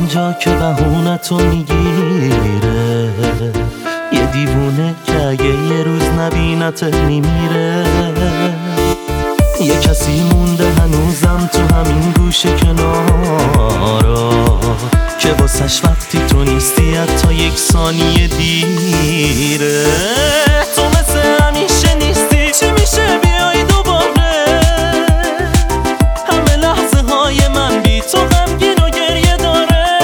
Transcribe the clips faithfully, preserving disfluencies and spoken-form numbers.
اینجا که بهونتو میگیره، یه دیوونه که اگه یه روز نبینت میمیره. یه کسی مونده هنوزم تو همین گوشه کنارا که واسش وقتی تو نیستی حتی یک ثانیه دیره. تو مثل همیشه نیستی، چی میشه بیای دوباره؟ همه لحظه های من بی تو غمگین و گریه داره.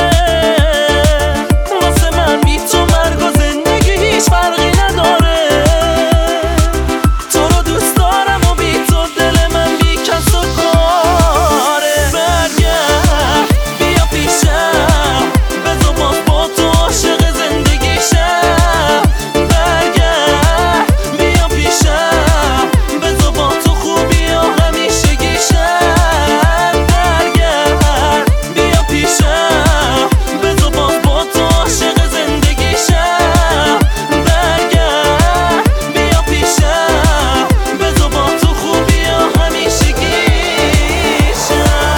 واسه من بی تو مرگ و زندگی هیچ فرقی نداره. تو رو دوست دارم و بی تو دل من بی کس و کاره. برگرد بیا پیشم، بذار باز با تو عاشق زندگی شم. برگرد بیا پیشم، بذار با تو خوبی و همیشگی شم. برگرد بیا پیشم، بذار باز با تو عاشق زندگی شم. برگرد بیا پیشم، بذار با تو خوبی و همیشگی شم.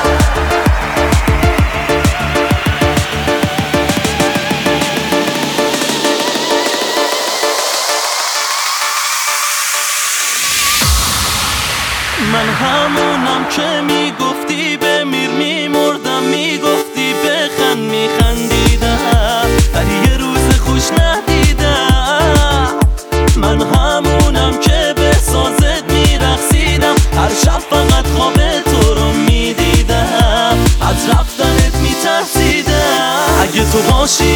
من همونم که میگفتی بمیر میمردم، میگفتی بخند میخندیدم، ولی یه روز خوش ندیدم. من همونم که به سازت میرقصیدم، هر شب فقط خواب تو رو میدیدم، از رفتنت میترسیدم. اگه تو باشی